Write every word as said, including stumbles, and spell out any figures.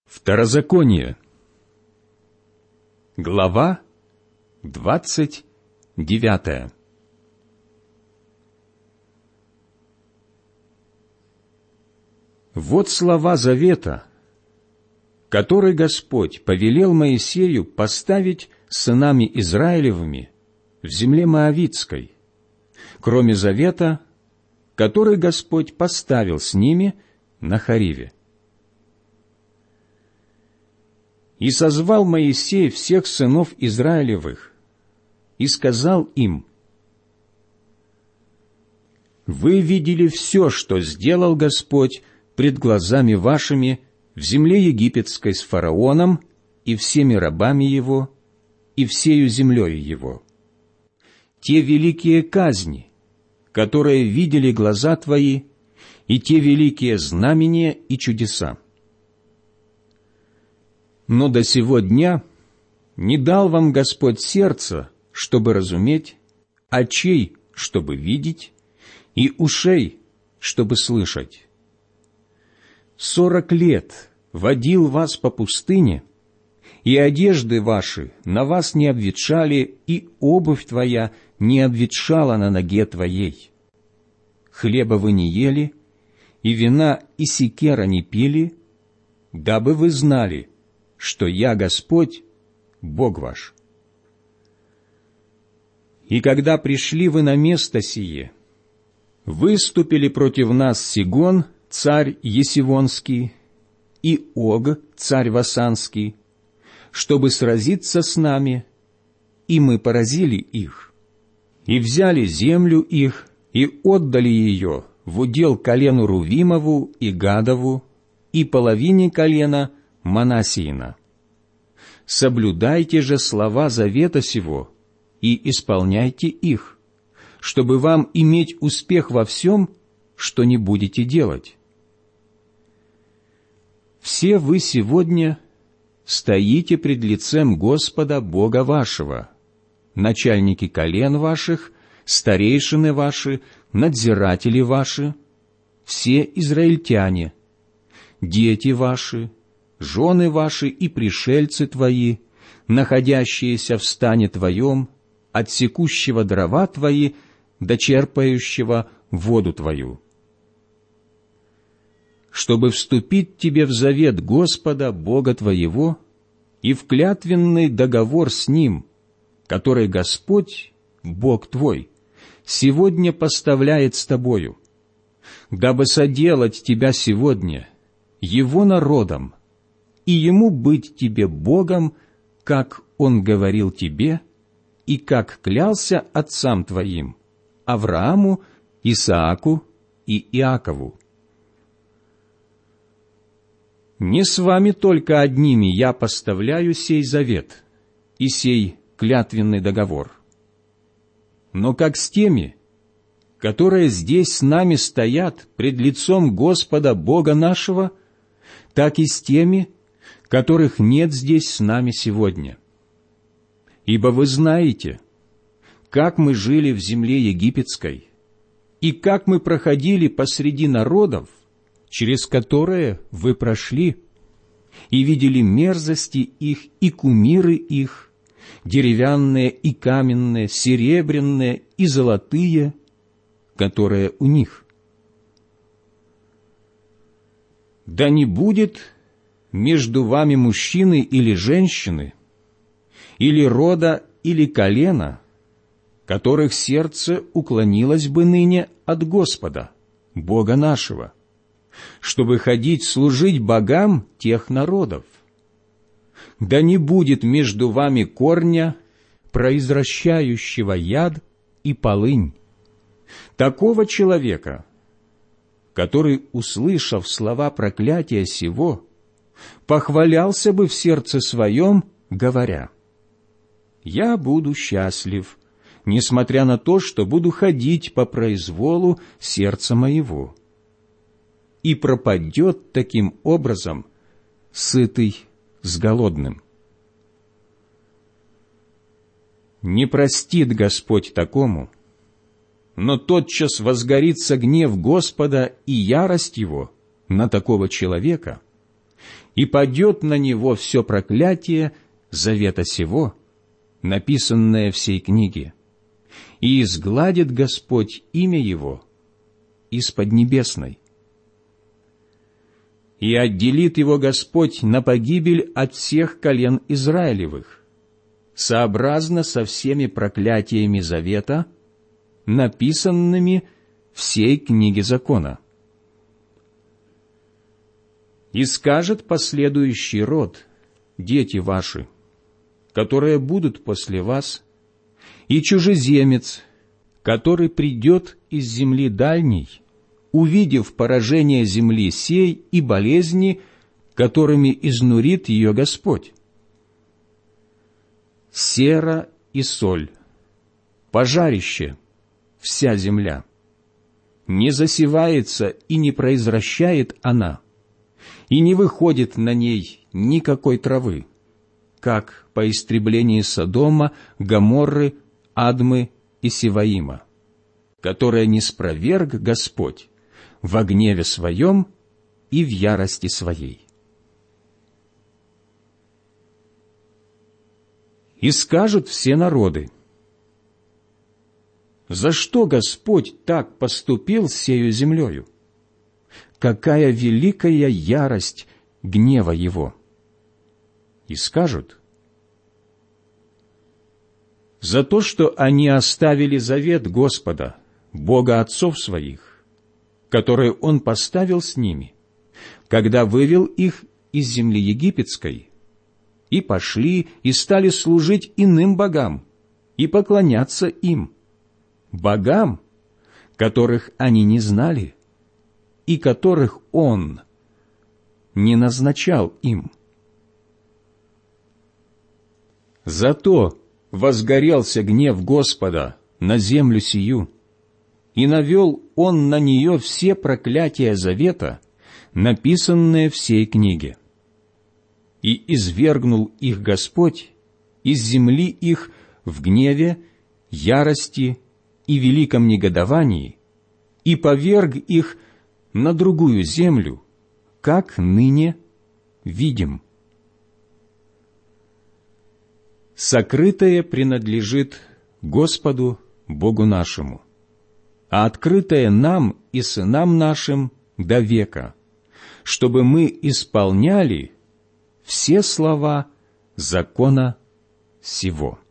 Второзаконие. Глава двадцать девятая. Вот слова завета, который Господь повелел Моисею поставить с сынами Израилевыми в земле Моавитской, кроме завета, который Господь поставил с ними на Хориве. И созвал Моисей всех сынов Израилевых, и сказал им: «Вы видели все, что сделал Господь пред глазами вашими в земле египетской с фараоном и всеми рабами его, и всею землею его. Те великие казни, которые видели глаза твои, и те великие знамения и чудеса. Но до сего дня не дал вам Господь сердца, чтобы разуметь, очей, чтобы видеть, и ушей, чтобы слышать. Сорок лет водил вас по пустыне, и одежды ваши на вас не обветшали, и обувь твоя не обветшала на ноге твоей. Хлеба вы не ели, и вина и секера не пили, дабы вы знали, что я Господь, Бог ваш. И когда пришли вы на место сие, выступили против нас Сигон, царь Есивонский, и Ог, царь Васанский, чтобы сразиться с нами, и мы поразили их, и взяли землю их, и отдали ее в удел колену Рувимову и Гадову, и половине колена Манассиина. Соблюдайте же слова завета сего и исполняйте их, чтобы вам иметь успех во всем, что не будете делать. Все вы сегодня стоите пред лицем Господа Бога вашего, начальники колен ваших, старейшины ваши, надзиратели ваши, все израильтяне, дети ваши, жены ваши и пришельцы твои, находящиеся в стане твоем, отсекущего дрова твои, дочерпающего воду твою, чтобы вступить тебе в завет Господа Бога твоего и в клятвенный договор с Ним, который Господь, Бог твой, сегодня поставляет с тобою, дабы соделать тебя сегодня Его народом, и Ему быть тебе Богом, как Он говорил тебе, и как клялся отцам твоим, Аврааму, Исааку и Иакову. Не с вами только одними я поставляю сей завет и сей клятвенный договор, но как с теми, которые здесь с нами стоят пред лицом Господа Бога нашего, так и с теми, которых нет здесь с нами сегодня. Ибо вы знаете, как мы жили в земле египетской, и как мы проходили посреди народов, через которые вы прошли, и видели мерзости их и кумиры их, деревянные и каменные, серебряные и золотые, которые у них. Да не будет между вами мужчины или женщины, или рода, или колена, которых сердце уклонилось бы ныне от Господа, Бога нашего, чтобы ходить служить богам тех народов. Да не будет между вами корня, произвращающего яд и полынь, такого человека, который, услышав слова проклятия сего, похвалялся бы в сердце своем, говоря: «Я буду счастлив, несмотря на то, что буду ходить по произволу сердца моего». И пропадет таким образом сытый с голодным. Не простит Господь такому, но тотчас возгорится гнев Господа и ярость Его на такого человека, и падет на него все проклятие завета сего, написанное в сей книге, и изгладит Господь имя его из поднебесной. И отделит его Господь на погибель от всех колен Израилевых, сообразно со всеми проклятиями завета, написанными в сей книге закона. И скажет последующий род, дети ваши, которые будут после вас, и чужеземец, который придет из земли дальней, увидев поражение земли сей и болезни, которыми изнурит ее Господь. Сера и соль, пожарище, вся земля. Не засевается и не произращает она, и не выходит на ней никакой травы, как по истреблении Содома, Гоморры, Адмы и Севаима, которое ниспроверг Господь во гневе Своем и в ярости Своей. И скажут все народы: за что Господь так поступил с сею землею? Какая великая ярость гнева Его! И скажут: за то, что они оставили завет Господа, Бога отцов своих, который Он поставил с ними, когда вывел их из земли египетской, и пошли и стали служить иным богам и поклоняться им, богам, которых они не знали и которых Он не назначал им. Зато возгорелся гнев Господа на землю сию, и навел Он на нее все проклятия завета, написанные в сей книге. И извергнул их Господь из земли их в гневе, ярости и великом негодовании, и поверг их на другую землю, как ныне видим. Сокрытое принадлежит Господу Богу нашему, а открытое нам и сынам нашим до века, чтобы мы исполняли все слова закона сего.